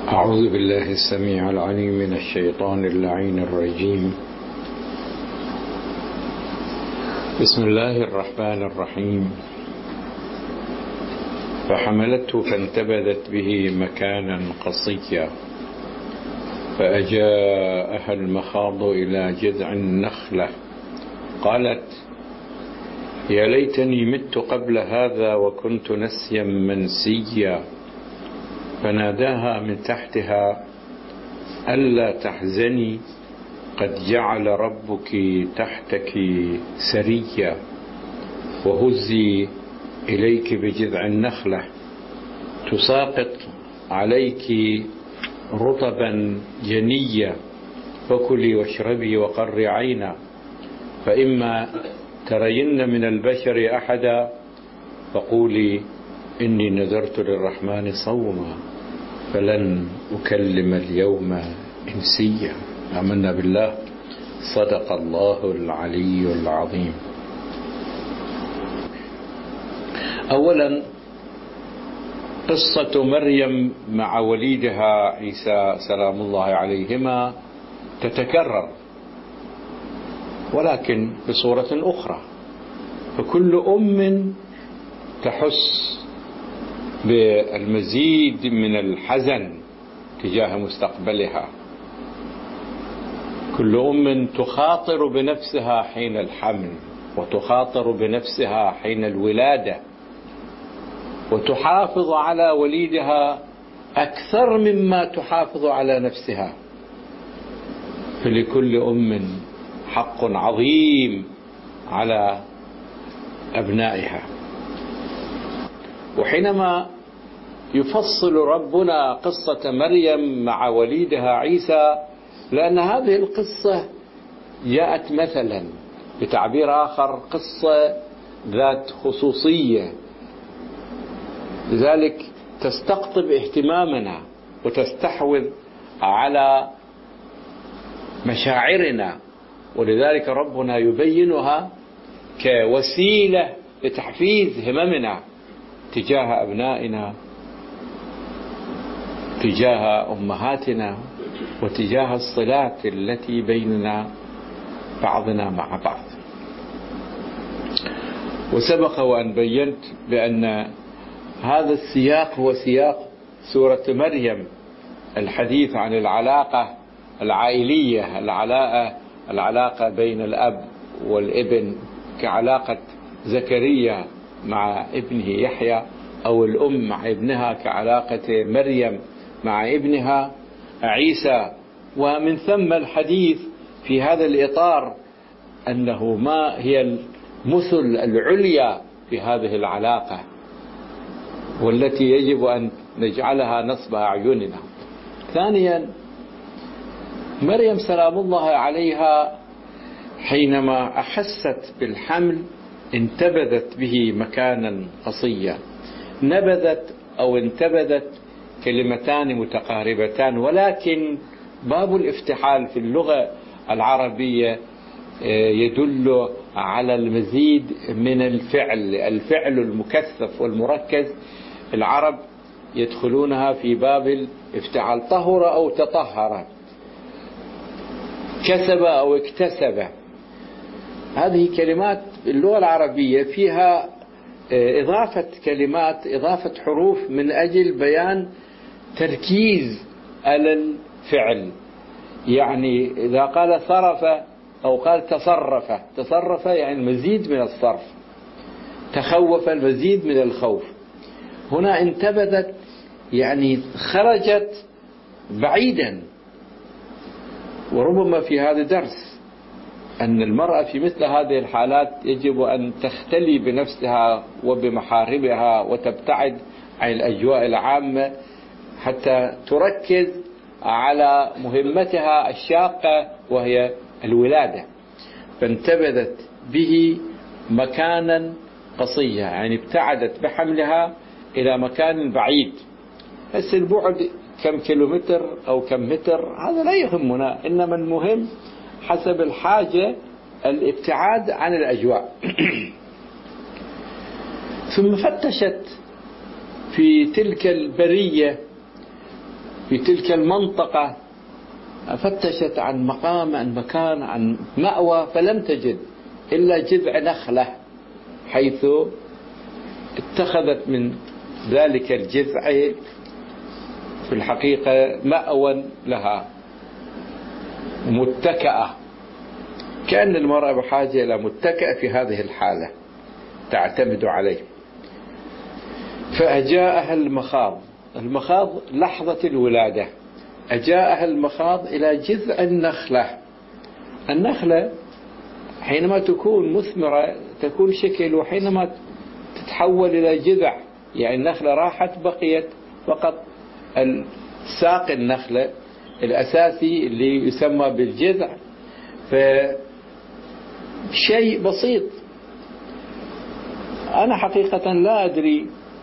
أعوذ بالله السميع العليم من الشيطان اللعين الرجيم. بسم الله الرحمن الرحيم. فحملته فانتبذت به مكانا قصيا فأجاءها المخاض إلى جذع النخلة قالت يا ليتني مت قبل هذا وكنت نسيا منسيا فناداها من تحتها ألا تحزني قد جعل ربك تحتك سريا وهزي إليك بجذع النخلة تساقط عليك رطبا جنيا فكلي واشربي وقري عينا فإما ترين من البشر أحدا فقولي إني نذرت للرحمن صوما فلن أكلم اليوم إنسيا. آمنا بالله. صدق الله العلي العظيم. أولا قصة مريم مع وليدها عيسى سلام الله عليهما تتكرر ولكن بصورة أخرى، فكل أم تحس بالمزيد من الحزن تجاه مستقبلها، كل أم تخاطر بنفسها حين الحمل وتخاطر بنفسها حين الولادة وتحافظ على وليدها أكثر مما تحافظ على نفسها، فلكل أم حق عظيم على أبنائها. وحينما يفصل ربنا قصة مريم مع وليدها عيسى، لأن هذه القصة جاءت مثلا بتعبير آخر قصة ذات خصوصية، لذلك تستقطب اهتمامنا وتستحوذ على مشاعرنا، ولذلك ربنا يبينها كوسيلة لتحفيز هممنا تجاه أبنائنا، تجاه أمهاتنا، وتجاه الصلات التي بيننا بعضنا مع بعض. وسبق وأن بينت بأن هذا السياق هو سياق سورة مريم، الحديث عن العلاقة العائلية، العلاقة بين الأب والابن، كعلاقة زكريا مع ابنه يحيى، أو الأم مع ابنها كعلاقة مريم مع ابنها عيسى. ومن ثم الحديث في هذا الإطار أنه ما هي المثل العليا في هذه العلاقة والتي يجب أن نجعلها نصب أعيننا. ثانيا، مريم سلام الله عليها حينما أحست بالحمل انتبذت به مكانا قصيا. نبذت أو انتبذت كلمتان متقاربتان، ولكن باب الافتعال في اللغة العربية يدل على المزيد من الفعل المكثف والمركز. العرب يدخلونها في باب الافتعال، طهر أو تطهر، كسب أو اكتسب. هذه كلمات اللغة العربية فيها إضافة كلمات، إضافة حروف من أجل بيان تركيز على الفعل. يعني إذا قال صرف أو قال تصرف يعني المزيد من الصرف، تخوف المزيد من الخوف. هنا انتبذت يعني خرجت بعيدا. وربما في هذا درس أن المرأة في مثل هذه الحالات يجب أن تختلي بنفسها وبمحارمها وتبتعد عن الأجواء العامة حتى تركز على مهمتها الشاقة وهي الولادة. فانتبذت به مكانا قصيا، يعني ابتعدت بحملها إلى مكان بعيد. بس البعد كم كيلومتر أو كم متر هذا لا يهمنا، إنما المهم حسب الحاجة الابتعاد عن الأجواء. ثم فتشت في تلك البرية في تلك المنطقة فتشت عن مقام، عن مكان، عن مأوى، فلم تجد إلا جذع نخلة، حيث اتخذت من ذلك الجذع في الحقيقة مأوى لها متكأة. كأن المرأة بحاجة إلى متكأ في هذه الحالة تعتمد عليه. فأجاءها المخاض، المخاض لحظة الولادة، أجاءها المخاض إلى جذع النخلة. النخلة حينما تكون مثمرة تكون شكل، وحينما تتحول إلى جذع يعني النخلة راحت بقيت فقط ساق النخلة الأساسي اللي يسمى بالجذع. فشيء بسيط. أنا حقيقة لا أدري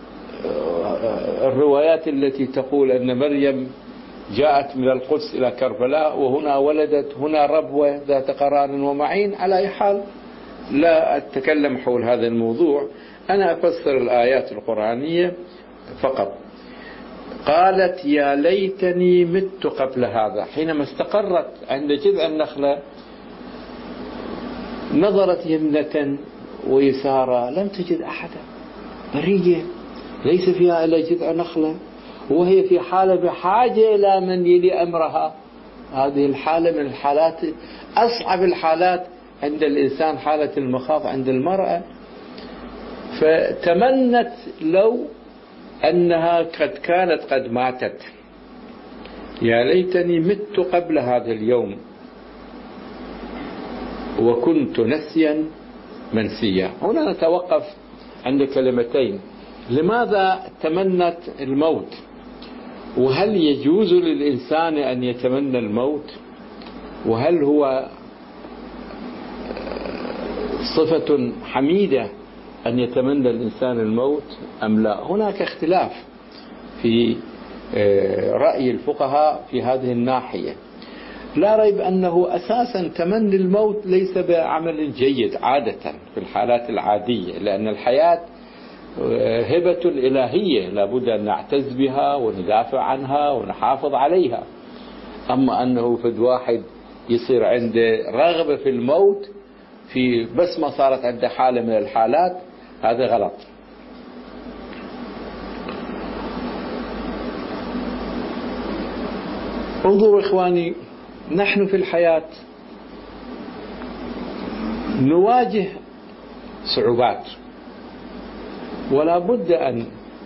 الروايات التي تقول أن مريم جاءت من القدس إلى كربلاء وهنا ولدت هنا ربوة ذات قرار ومعين. على أي حال لا أتكلم حول هذا الموضوع، أنا أفسر الآيات القرآنية فقط. قالت يا ليتني مت قبل هذا. حينما استقرت عند جذع النخلة نظرت يمنة ويسارا لم تجد أحدا، برية ليس فيها إلا جذع نخلة، وهي في حالة بحاجة إلى من يلي أمرها. هذه الحالة من الحالات أصعب الحالات عند الإنسان، حالة المخاض عند المرأة. فتمنت لو أنها كانت قد ماتت، يا ليتني مت قبل هذا اليوم وكنت نسيا منسيا. هنا نتوقف عند كلمتين: لماذا تمنت الموت؟ وهل يجوز للإنسان أن يتمنى الموت؟ وهل هو صفة حميدة أن يتمنى الإنسان الموت أم لا؟ هناك اختلاف في رأي الفقهاء في هذه الناحية. لا ريب أنه أساسا تمني الموت ليس بعمل جيد عادة في الحالات العادية، لأن الحياة هبة إلهية لابد أن نعتز بها وندافع عنها ونحافظ عليها. أما أنه فد واحد يصير عنده رغبة في الموت في بس ما صارت عنده حالة من الحالات، هذا غلط. انظروا إخواني، نحن في الحياة نواجه صعوبات، ولا بد أن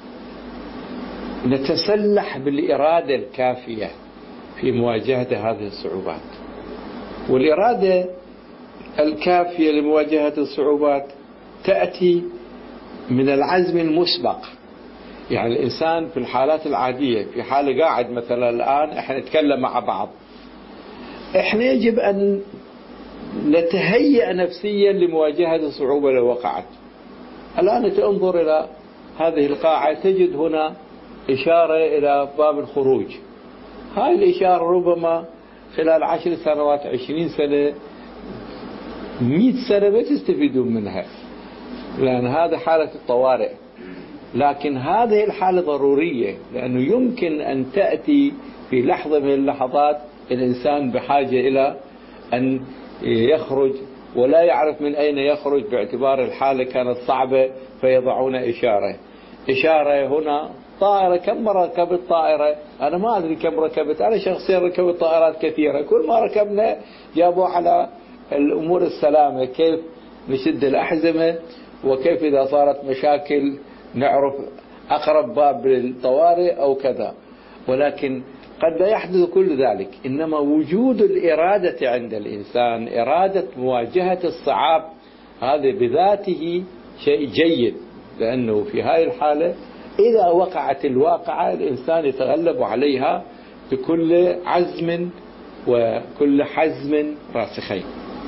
نتسلح بالإرادة الكافية في مواجهة هذه الصعوبات. والإرادة الكافية لمواجهة الصعوبات تأتي من العزم المسبق. يعني الإنسان في الحالات العادية، في حالة قاعد مثلا الآن احنا نتكلم مع بعض، احنا يجب أن نتهيأ نفسيا لمواجهة الصعوبة لو وقعت. الآن تنظر إلى هذه القاعة تجد هنا إشارة إلى باب الخروج. هاي الإشارة ربما خلال 10 سنوات 20 سنة 100 سنة ما تستفيدون منها، لأن هذا حالة الطوارئ. لكن هذه الحالة ضرورية، لأنه يمكن أن تأتي في لحظة من اللحظات الإنسان بحاجة إلى أن يخرج ولا يعرف من أين يخرج باعتبار الحالة كانت صعبة، فيضعون إشارة هنا. طائرة، كم مرة ركبت طائرة؟ أنا ما أدري كم ركبت، أنا شخصيا ركبت طائرات كثيرة، كل ما ركبنا جابوا على الأمور السلامة، كيف نشد الأحزمة وكيف إذا صارت مشاكل نعرف أقرب باب للطوارئ أو كذا. ولكن قد لا يحدث كل ذلك، إنما وجود الإرادة عند الإنسان، إرادة مواجهة الصعاب، هذا بذاته شيء جيد، لأنه في هذه الحالة إذا وقعت الواقعة الإنسان يتغلب عليها بكل عزم وكل حزم راسخين.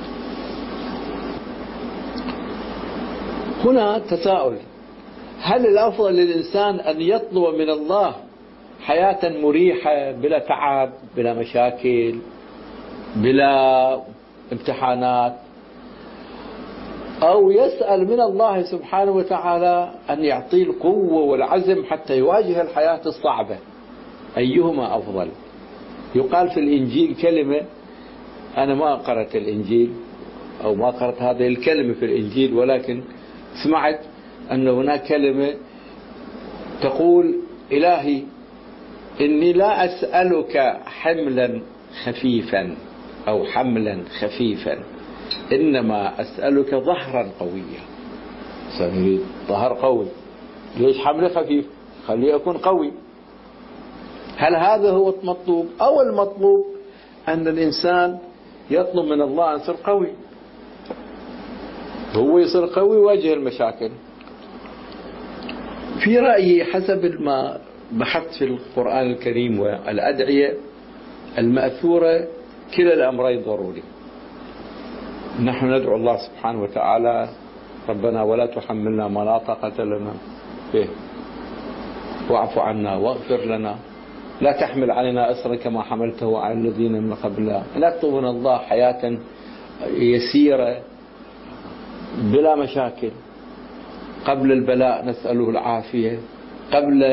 هنا تساؤل: هل الأفضل للإنسان أن يطلب من الله حياة مريحة بلا تعب بلا مشاكل بلا امتحانات، أو يسأل من الله سبحانه وتعالى أن يعطيه القوة والعزم حتى يواجه الحياة الصعبة؟ أيهما أفضل؟ يقال في الإنجيل كلمة، أنا ما قرأت الإنجيل أو ما قرأت هذه الكلمة في الإنجيل، ولكن سمعت أن هناك كلمة تقول: إلهي إني لا أسألك حملا خفيفا أو حملا خفيفا، إنما أسألك ظهرا قويا. سنريد ظهر قوي، ليش حمل خفيف؟ خليه يكون قوي. هل هذا هو المطلوب؟ أو المطلوب أن الإنسان يطلب من الله أن يصير قوي، هو يصير قوي ويواجه المشاكل؟ في رأيي حسب ما بحثت في القرآن الكريم والأدعية المأثورة، كلا الأمرين ضروري. نحن ندعو الله سبحانه وتعالى: ربنا ولا تحملنا ما لا طاقة لنا به واعف عنا واغفر لنا، لا تحمل علينا إصرا كما حملته على الذين من قبلنا. نطلب من الله حياة يسيرة بلا مشاكل، قبل البلاء نسأله العافية، قبل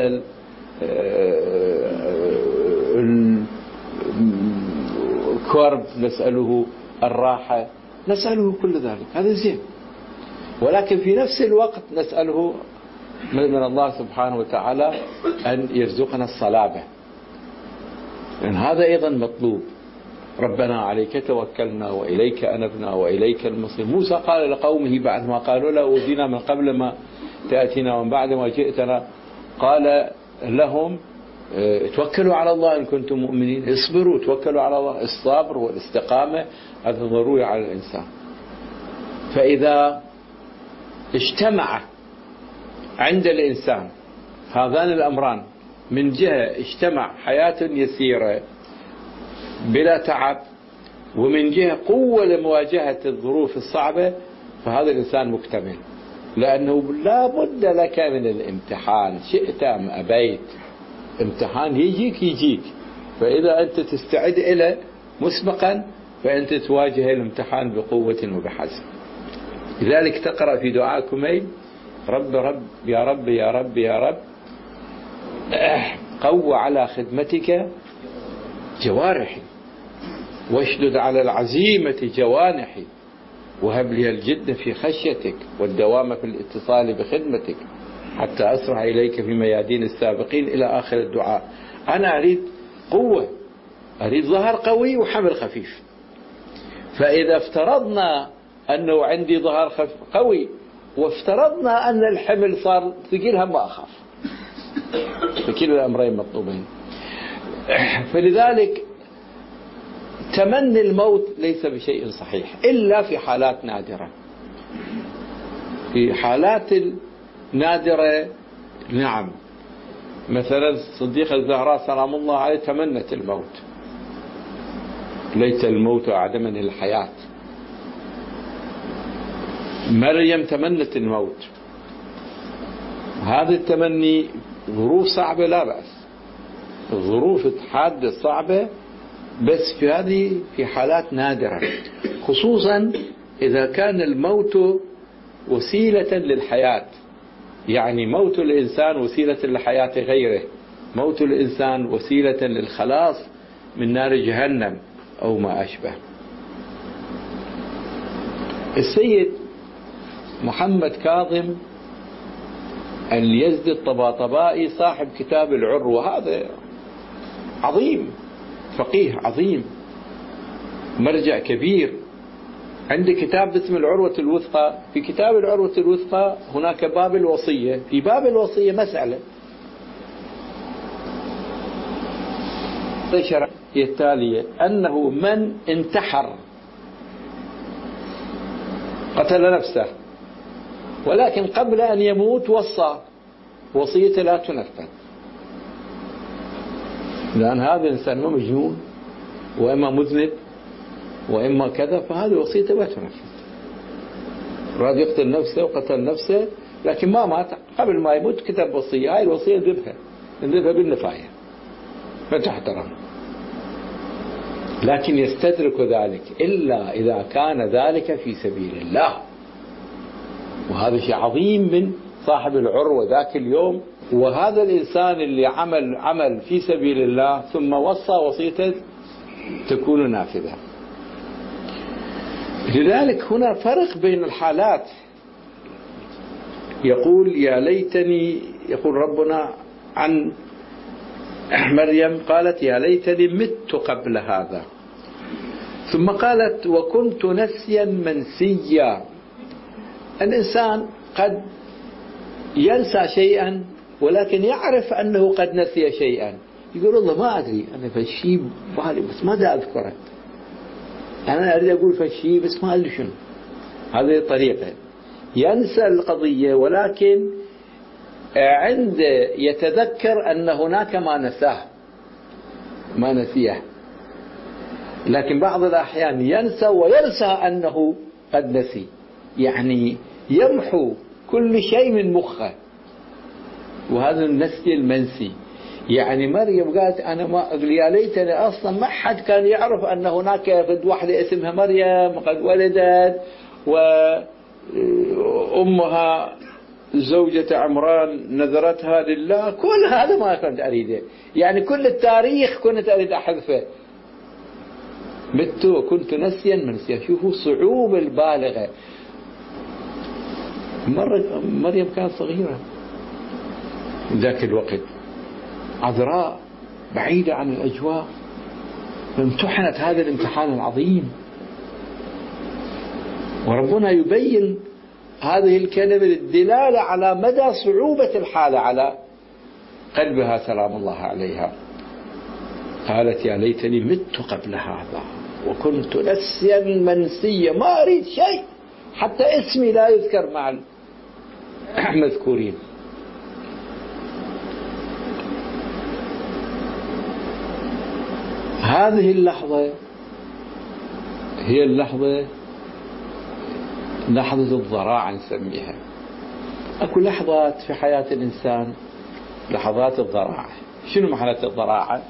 الكرب نسأله الراحة، نسأله كل ذلك، هذا زين. ولكن في نفس الوقت نسأله من الله سبحانه وتعالى أن يرزقنا الصلابة، لأن هذا أيضا مطلوب. ربنا عليك توكلنا وإليك أنبنا وإليك المصير. موسى قال لقومه بعد ما قالوا له: أوذينا من قبل ما تأتينا ومن بعد ما جئتنا، قال لهم: توكلوا على الله إن كنتم مؤمنين، اصبروا، توكلوا على الله. الصبر والاستقامة هذا ضروري على الإنسان. فإذا اجتمع عند الإنسان هذان الأمران، من جهة اجتمع حياة يسيرة بلا تعب، ومن جهة قوة لمواجهة الظروف الصعبة، فهذا الإنسان مكتمل. لأنه لا بد لك من الامتحان، شئت أم أبيت، امتحان يجيك. فإذا أنت تستعد إلى مسبقا فأنت تواجه الامتحان بقوة وبحزم. لذلك تقرأ في دعاء كميل: رب رب يا رب يا رب يا رب، قو على خدمتك جوارحي، واشدد على العزيمة جوانحي، وهب لي الجد في خشيتك والدوام في الاتصال بخدمتك، حتى أسرع إليك في ميادين السابقين، إلى آخر الدعاء. أنا أريد قوة، أريد ظهر قوي وحمل خفيف. فإذا افترضنا أنه عندي ظهر قوي، وافترضنا أن الحمل صار ثقيل، هم ما أخاف. فكلا الأمرين مطلوبين. فلذلك تمني الموت ليس بشيء صحيح إلا في حالات نادرة. في حالات نادرة نعم، مثلا الصديقة الزهراء سلام الله عليه تمنت الموت: ليت الموت أعدمني الحياة. مريم تمنت الموت. هذا التمني ظروف صعبة لا بأس، الظروف حادة صعبة، بس في هذه في حالات نادرة، خصوصا إذا كان الموت وسيلة للحياة. يعني موت الإنسان وسيلة لحياة غيره، موت الإنسان وسيلة للخلاص من نار جهنم أو ما أشبه. السيد محمد كاظم اليزدي الطباطبائي صاحب كتاب العروة، هذا عظيم، فقيه عظيم، مرجع كبير، عنده كتاب اسمه العروة الوثقى. في كتاب العروة الوثقى هناك باب الوصية، في باب الوصية مسألة هي التالية: أنه من انتحر قتل نفسه، ولكن قبل أن يموت وصى وصية لا تنفذ، لأن هذا الإنسان ما مجنون وإما مذنب وإما كذا، فهذه وصيته لا تنفذ. راد يقتل نفسه وقتل نفسه، لكن ما مات، قبل ما يموت كتب وصية، هاي الوصية نذبها بالنفاية فتحترم. لكن يستدرك ذلك إلا إذا كان ذلك في سبيل الله، وهذا شيء عظيم من صاحب العروة ذاك اليوم. وهذا الإنسان اللي عمل في سبيل الله ثم وصى وصيته تكون نافذة. لذلك هنا فرق بين الحالات. يقول يا ليتني، يقول ربنا عن مريم قالت يا ليتني مت قبل هذا، ثم قالت وكنت نسيا منسيا. الإنسان قد ينسى شيئا ولكن يعرف أنه قد نسي شيئا، يقول الله ما أدري أنا فشي بالي بس ما دا أذكره، أنا أريد أقول فشي بس ما أدري شنو. هذه الطريقة ينسى القضية، ولكن عند يتذكر أن هناك ما نسيه. لكن بعض الأحيان ينسى وينسى أنه قد نسي، يعني يمحو كل شيء من مخه، وهذا النسي المنسي. يعني مريم قالت أنا ما يا ليتني أصلا ما حد كان يعرف أن هناك واحدة اسمها مريم قد ولدت، وأمها زوجة عمران نذرتها لله. كل هذا ما كنت أريده، يعني كل التاريخ كنت أريد أحذفه. مت وكنت نسيا منسيا. شوفوا صعوبة البالغة. مريم كانت صغيرة ذاك الوقت، عذراء بعيدة عن الأجواء، امتحنت هذا الامتحان العظيم، وربنا يبين هذه الكلمة للدلالة على مدى صعوبة الحالة على قلبها سلام الله عليها. قالت يا ليتني مت قبل هذا وكنت نسيا منسيا، ما أريد شيء، حتى اسمي لا يذكر مع المذكورين. هذه اللحظة هي اللحظة لحظة الضراعة نسميها. أكو لحظات في حياة الإنسان لحظات الضراعة. شنو معنى الضراعة؟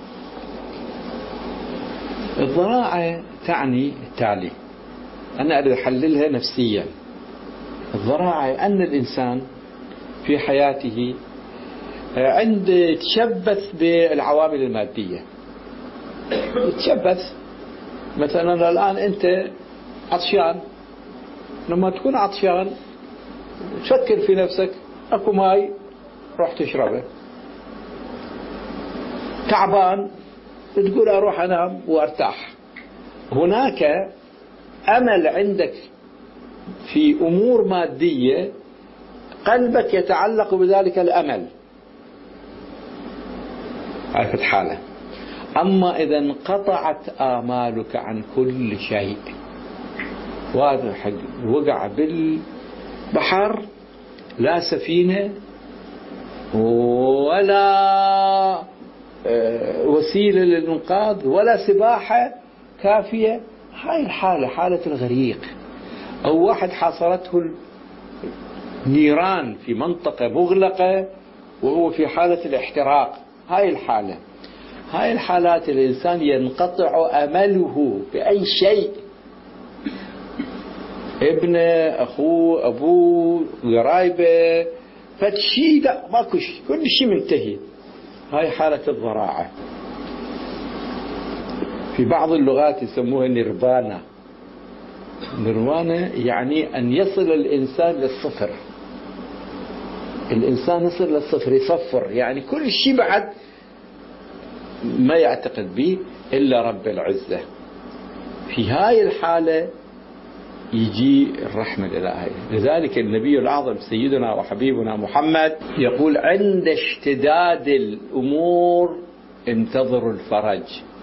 الضراعة تعني التالي، أنا أريد أحللها نفسيا. الضراعة أن الإنسان في حياته عند يتشبث بالعوامل المادية، يتشبث. مثلا الآن أنت عطشان، لما تكون عطشان تفكر في نفسك أكو ماي روح تشربه. تعبان تقول أروح أنام وأرتاح. هناك أمل عندك في أمور مادية، قلبك يتعلق بذلك الأمل. عرفت حالة. أما إذا انقطعت آمالك عن كل شيء، واضح وقع بالبحر، لا سفينة ولا وسيلة للإنقاذ ولا سباحة كافية، هاي الحالة حالة الغريق. أو واحد حاصرته النيران في منطقة مغلقة وهو في حالة الاحتراق، هاي الحالة. هاي الحالات الإنسان ينقطع أمله بأي شيء، ابنه، أخوه، أبوه، قرايبه، فتشي لا ماكو شيء، كل شيء منتهي. هاي حالة الضراعة. في بعض اللغات يسموها نيرفانا. نيرفانا يعني أن يصل الإنسان للصفر. الإنسان يصل للصفر، يصفر، يعني كل شيء بعد ما يعتقد به إلا رب العزة. في هاي الحالة يجي الرحمة الإلهية. لذلك النبي الأعظم سيدنا وحبيبنا محمد يقول عند اشتداد الأمور انتظروا الفرج.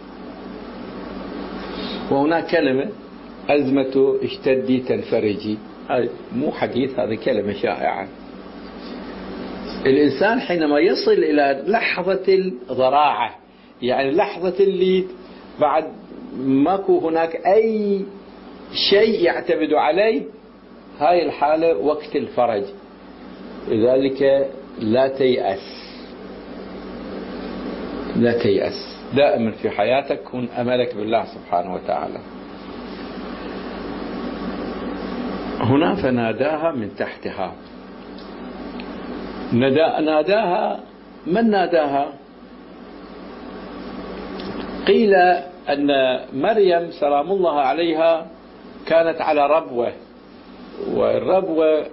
وهناك كلمة أزمة اشتدي تنفرجي، مو حديث، هذه كلمة شائعة. الإنسان حينما يصل إلى لحظة الضراعة، يعني لحظة اللي بعد ماكو هناك أي شيء يعتمد عليه، هاي الحالة وقت الفرج. لذلك لا تيأس، لا تيأس، دائما في حياتك كن أملك بالله سبحانه وتعالى. هنا فناداها من تحتها. ناداها. من ناداها؟ قيل أن مريم سلام الله عليها كانت على ربوة، والربوة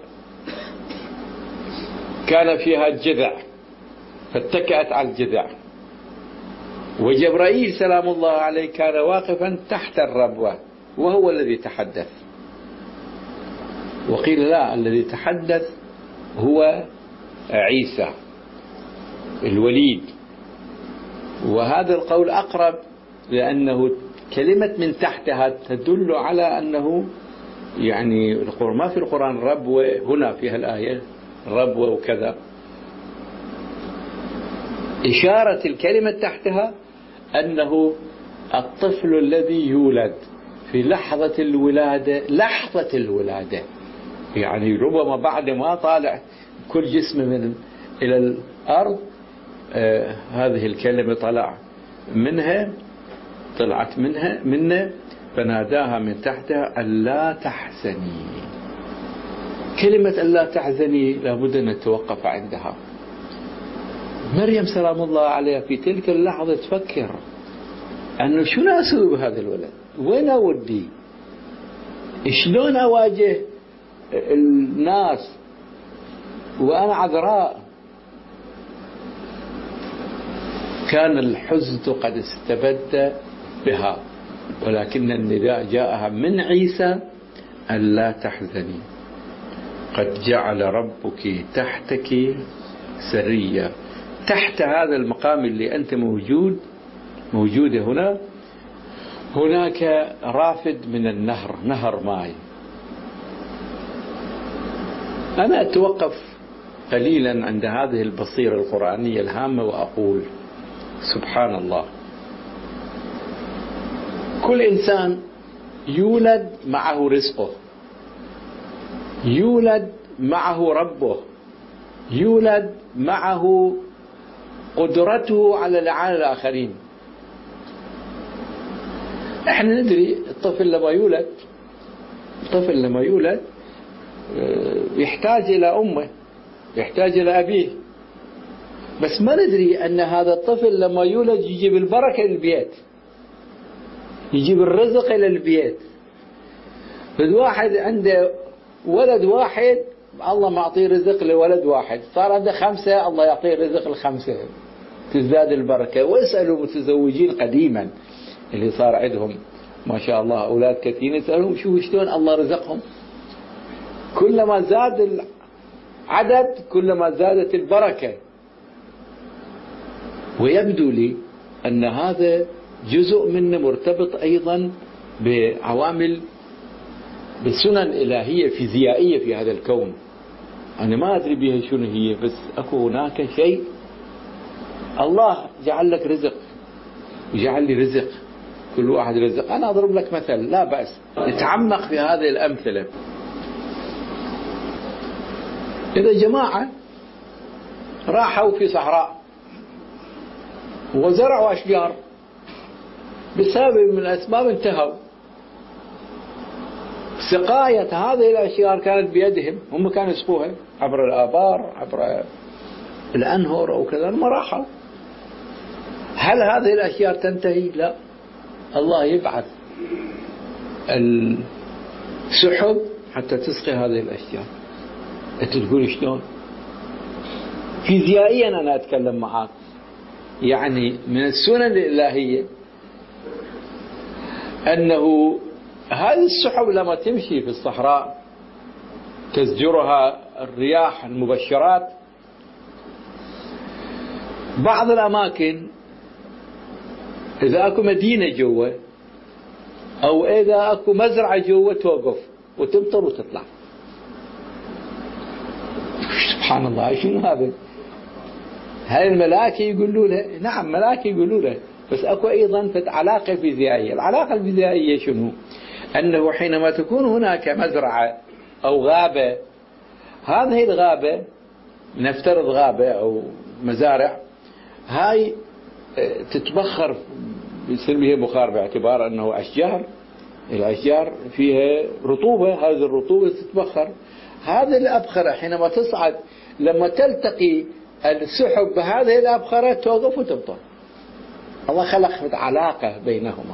كان فيها جذع، فاتكأت على الجذع، وجبرائيل سلام الله عليه كان واقفا تحت الربوة وهو الذي تحدث. وقيل لا، الذي تحدث هو عيسى الوليد. وهذا القول أقرب، لأنه كلمة من تحتها تدل على أنه يعني ما في القرآن ربوة، هنا فيها الآية ربوة وكذا. إشارة الكلمة تحتها أنه الطفل الذي يولد في لحظة الولادة، يعني ربما بعد ما طالع كل جسم من إلى الأرض هذه الكلمة طلعت منه فناداها من تحتها ألا تحزني. كلمة ألا تحزني لابد أن نتوقف عندها. مريم سلام الله عليها في تلك اللحظة تفكر أنه شو أسوي بهذا الولد، وين أودي، شلون أواجه الناس وأنا عذراء. كان الحزن قد استبد بها، ولكن النداء جاءها من عيسى ألا تحزني، قد جعل ربك تحتك سريا. تحت هذا المقام اللي أنت موجودة هنا، هناك رافد من النهر، نهر ماء. أنا أتوقف قليلا عند هذه البصيرة القرآنية الهامة وأقول سبحان الله، كل إنسان يولد معه رزقه، يولد معه ربه، يولد معه قدرته على الإعانة الآخرين. احنا ندري الطفل لما يولد يحتاج إلى أمه، يحتاج إلى أبيه، بس ما ندري أن هذا الطفل لما يولد يجيب البركة للبيت، يجيب الرزق إلى البيت. الواحد عنده ولد واحد الله معطيه رزق لولد واحد، صار عنده 5 الله يعطيه رزق ال5، تزداد البركة. واسألوا متزوجين قديما اللي صار عندهم ما شاء الله أولاد كثيرين، اسألهم شلون الله رزقهم. كلما زاد العدد كلما زادت البركة. ويبدو لي أن هذا جزء منه مرتبط أيضا بعوامل، بسنن إلهية فيزيائية في هذا الكون. أنا ما أدري بها شنو هي، بس أكو هناك شيء. الله جعل لك رزق وجعل لي رزق، كل واحد رزق. أنا أضرب لك مثل لا بأس نتعمق في هذه الأمثلة. إذا جماعة راحوا في صحراء وزرعوا أشجار، بسبب من الأسباب انتهوا. سقاية هذه الأشجار كانت بيدهم، هم كانوا يسقوها عبر الآبار، عبر الأنهر أو كذا، ما راحوا. هل هذه الأشجار تنتهي؟ لا، الله يبعث السحب حتى تسقي هذه الأشجار. أنت تقول شلون؟ فيزيائيا أنا أتكلم معك، يعني من السنن الإلهية أنه هذه السحب لما تمشي في الصحراء تزجرها الرياح المبشرات، بعض الأماكن إذا أكو مدينة جوا أو إذا أكو مزرعة جوا توقف وتمطر وتطلع. سبحان الله، شنو هذا؟ هاي الملائكة يقولوا له، نعم ملائكة يقولوا له، بس أكو أيضا علاقة فيزيائية. العلاقة الفيزيائية شنو؟ أنه حينما تكون هناك مزرعة أو غابة، هذه الغابة نفترض غابة أو مزارع، هاي تتبخر، يصير بها بخار باعتبار أنه أشجار، الأشجار فيها رطوبة، هذه الرطوبة تتبخر. هذه الأبخرة حينما تصعد لما تلتقي السحب بهذه الأبخرة توقف وتبطل. الله خلق علاقة بينهما.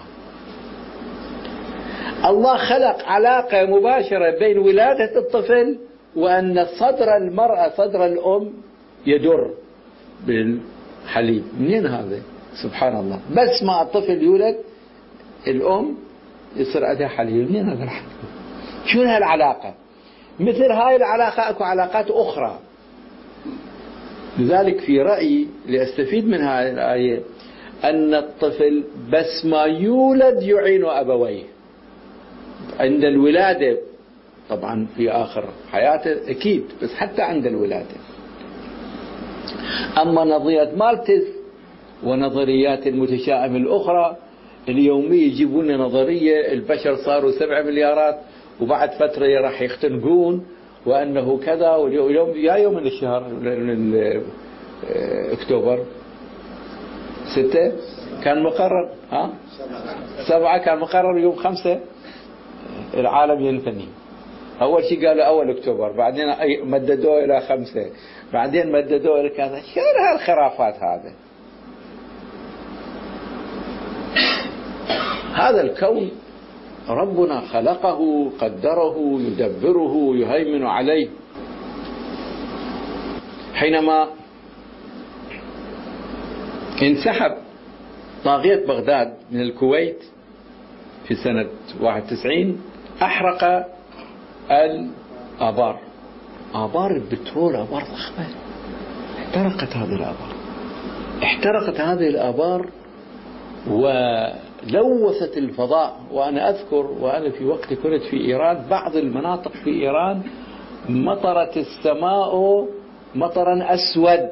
الله خلق علاقة مباشرة بين ولادة الطفل وأن صدر المرأة صدر الأم يدر بالحليب. منين هذا؟ سبحان الله. بس ما الطفل يولد الأم يصير عندها حليب. منين هذا الحليب؟ شو هالعلاقة؟ مثل هاي العلاقة أكو علاقات أخرى. لذلك في رأيي لأستفيد من هذه الآية أن الطفل بس ما يولد يعين أبويه عند الولادة، طبعا في آخر حياته أكيد، بس حتى عند الولادة. أما نظرية مالتز ونظريات المتشائم الأخرى اليومية يجيبون نظرية البشر صاروا 7 مليارات وبعد فترة راح يختنقون وأنه كذا، واليوم يا يوم من الشهر أكتوبر 6 كان مقرر 7 كان مقرر يوم 5 العالم ينثني. أول شيء قالوا أول أكتوبر، بعدين مددوه إلى 5، بعدين مددوه إلى كذا. شو هالخرافات هذا؟ هذا الكون ربنا خلقه قدره يدبره يهيمن عليه. حينما انسحب طاغية بغداد من الكويت في سنة 91 أحرق الآبار، آبار البترول، آبار ضخمة. احترقت هذه الآبار ولوثت الفضاء. وأنا أذكر وأنا في وقت كنت في إيران بعض المناطق في إيران مطرت السماء مطرا أسود.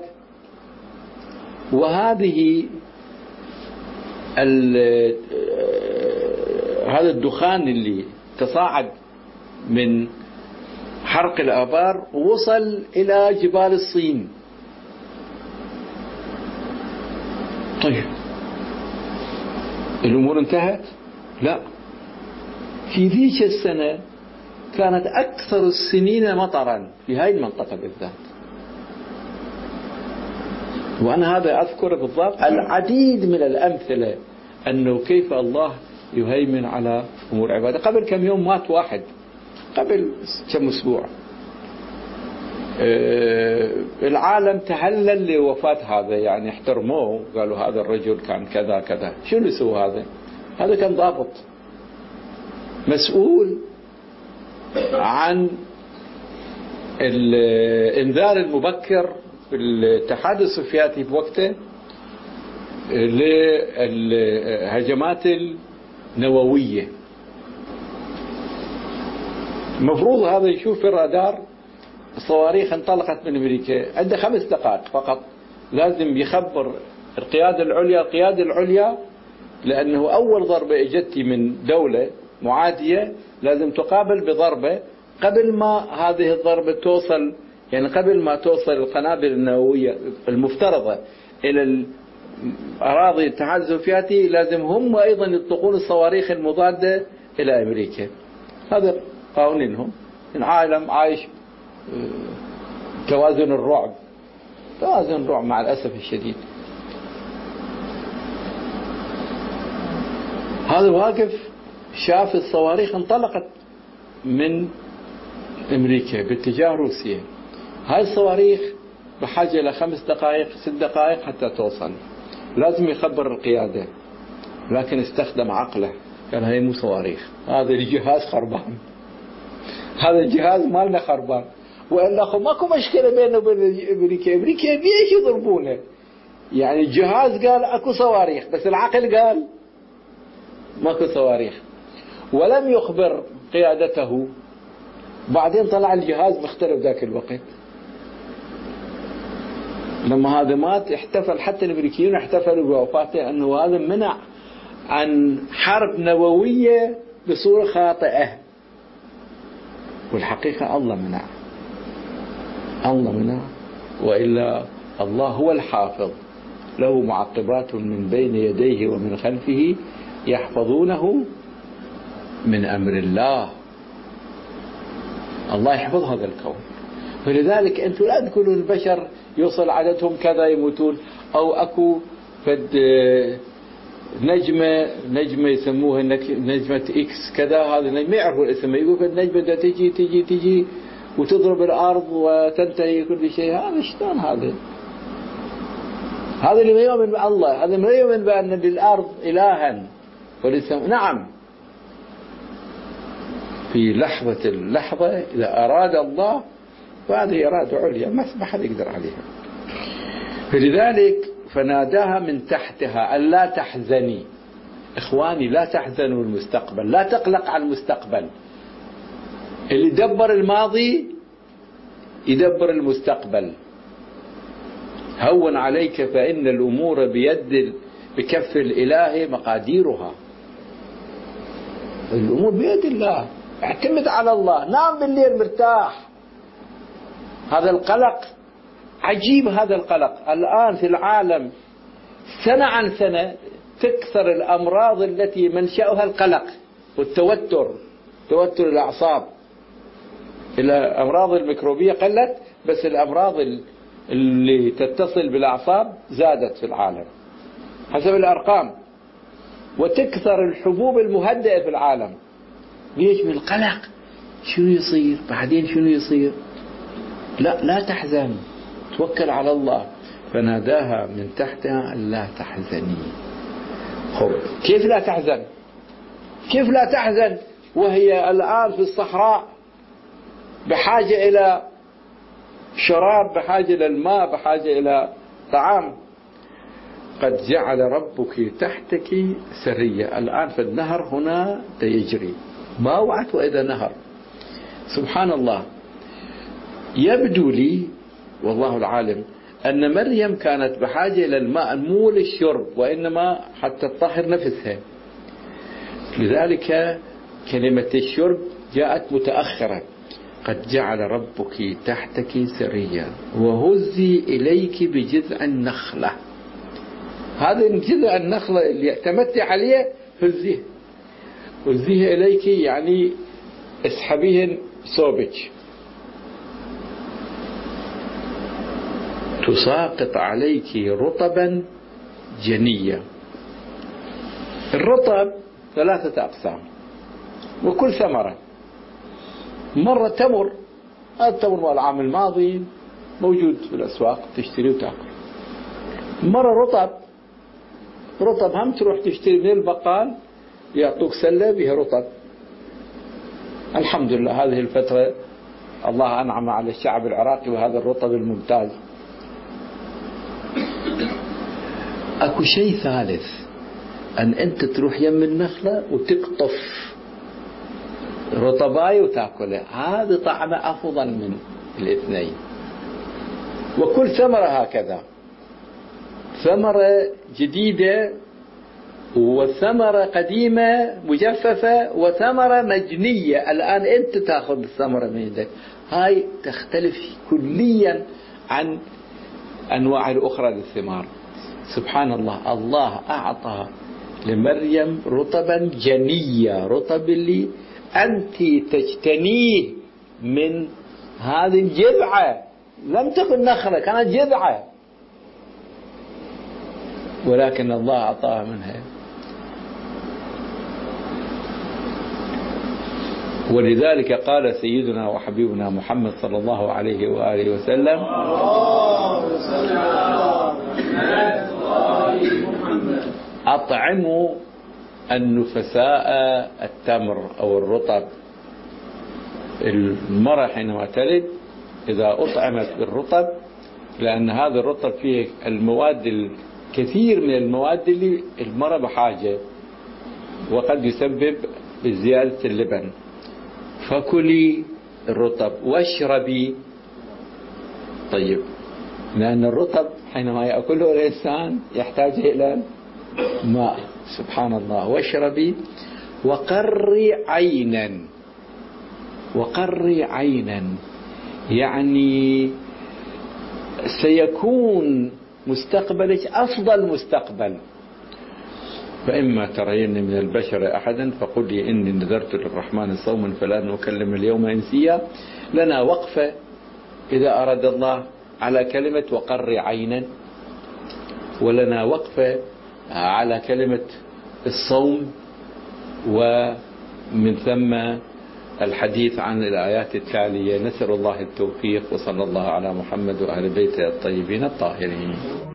وهذه هذا الدخان اللي تصاعد من حرق الآبار وصل إلى جبال الصين. طيب الأمور انتهت؟ لا، في ذيك السنة كانت أكثر السنين مطرا في هاي المنطقة بالذات. وأنا هذا أذكر بالضبط العديد من الأمثلة أنه كيف الله يهيمن على أمور عباده. قبل كم يوم مات واحد، قبل كم أسبوع، العالم تهلل لوفاة هذا، يعني احترموه، قالوا هذا الرجل كان كذا كذا. شو اللي سوى هذا؟ هذا كان ضابط مسؤول عن الإنذار المبكر في الاتحاد السوفيتي بوقته للهجمات النووية. المفروض هذا يشوف في الرادار الصواريخ انطلقت من أمريكا، عنده 5 دقائق فقط لازم يخبر القيادة العليا، لأنه أول ضربة اجتي من دولة معادية لازم تقابل بضربة قبل ما هذه الضربة توصل، يعني قبل ما توصل القنابل النووية المفترضة إلى أراضي الاتحاد السوفيتي لازم هم أيضا يطلقون الصواريخ المضادة إلى أمريكا. هذا قوانينهم. العالم عايش توازن الرعب مع الأسف الشديد. هذا واقف شاف الصواريخ انطلقت من أمريكا باتجاه روسيا. هاي الصواريخ بحاجة إلى 5 دقائق 6 دقائق حتى توصل، لازم يخبر القيادة، لكن استخدم عقله، قال هاي مو صواريخ، هذا الجهاز خربان، هذا الجهاز مالنا خربان، وإلا ماكو مشكلة بينه وبين أمريكا ليش يضربونه؟ يعني الجهاز قال أكو صواريخ، بس العقل قال ماكو صواريخ، ولم يخبر قيادته. بعدين طلع الجهاز مختلف ذاك الوقت. لما هذا مات احتفل حتى الأمريكيين احتفلوا بوفاته، أنه هذا منع عن حرب نووية بصورة خاطئة، والحقيقة الله منع، وإلا الله هو الحافظ، له معقبات من بين يديه ومن خلفه يحفظونه من أمر الله. الله يحفظ هذا الكون. فلذلك أنتم لا تقولوا البشر يوصل عددهم كذا يموتون، أو أكو فد نجمة يسموها نجمة إكس كذا، هذا ما يعرفوا الاسم، يقول النجمة ده تجي وتضرب الأرض وتنتهي كل شيء. هذا شلون هذا اللي ما يؤمن بالله، هذا ما يؤمن بأن للأرض إلها نعم. في اللحظة إذا أراد الله، وهذه إرادة عليا ما حد يقدر عليها. فلذلك فناداها من تحتها ألا تحزني. إخواني لا تحزنوا المستقبل، لا تقلق على المستقبل. اللي دبر الماضي يدبر المستقبل. هون عليك فإن الأمور بكف الإله مقاديرها. الأمور بيد الله، اعتمد على الله، نام بالليل مرتاح. هذا القلق عجيب، هذا القلق الآن في العالم سنة عن سنة تكثر الأمراض التي منشأها القلق والتوتر، توتر الأعصاب. الأمراض الميكروبية قلت، بس الأمراض اللي تتصل بالأعصاب زادت في العالم حسب الأرقام. وتكثر الحبوب المهدئة في العالم. ليش؟ من القلق. شنو يصير بعدين؟ شنو يصير؟ لا تحزن، توكل على الله. فناداها من تحتها لا تحزني. كيف لا تحزن؟ كيف لا تحزن وهي الآن في الصحراء بحاجة إلى شراب، بحاجة إلى الماء، بحاجة إلى طعام؟ قد جعل ربك تحتك سرية. الآن في النهر هنا يجري، ما وعت وإذا نهر. سبحان الله. يبدو لي والله العالم أن مريم كانت بحاجة إلى الماء، مو للشرب وإنما حتى تطهر نفسها. لذلك كلمة الشرب جاءت متأخرة. قد جعل ربك تحتك سريا وهزي إليك بجذع النخلة. هذا جذع النخلة اللي اعتمدت عليه، هزيه إليك يعني اسحبيهن صوبك. تساقط عليك رطبا جنيا. الرطب 3 أقسام، وكل ثمرة. مرة تمر، التمر والعام الماضي موجود في الأسواق تشتري وتأكل. مرة رطب هم تروح تشتري من البقال يعطوك سلة بها رطب. الحمد لله هذه الفترة الله أنعم على الشعب العراقي وهذا الرطب الممتاز. أكو شيء ثالث، أن أنت تروح يم النخلة وتقطف رطباية وتأكلها. هذا طعمه أفضل من الاثنين. وكل ثمرة هكذا، ثمرة جديدة وثمرة قديمة مجففة وثمرة مجنية. الآن أنت تأخذ الثمرة من يدك، هاي تختلف كليا عن أنواع الأخرى للثمار. سبحان الله. الله أعطى لمريم رطبا جنيا، رطب اللي أنت تجتنيه من هذه الجذعة. لم تكن نخلة، كانت جذعة، ولكن الله أعطاها منها. ولذلك قال سيدنا وحبيبنا محمد صلى الله عليه وآله وسلم: أطعموا النفساء التمر أو الرطب. المرأة حينما تلد إذا أطعمت بالرطب، لأن هذا الرطب فيه المواد الكثير من المواد اللي المرأة بحاجة، وقد يسبب زيادة اللبن. فكلي الرطب واشربي. طيب، لأن الرطب حينما يأكله الإنسان يحتاج إلى ماء. سبحان الله. واشربي وقري عينا. وقري عينا يعني سيكون مستقبلك أفضل مستقبل. فإما ترين من البشر أحدا فقولي إني نذرت للرحمن صوما فلا نكلم اليوم إنسيا. لنا وقفة إذا أراد الله على كلمة وقر عينا، ولنا وقفة على كلمة الصوم، ومن ثم الحديث عن الآيات التالية. نسأل الله التوفيق، وصلى الله على محمد وأهل بيته الطيبين الطاهرين.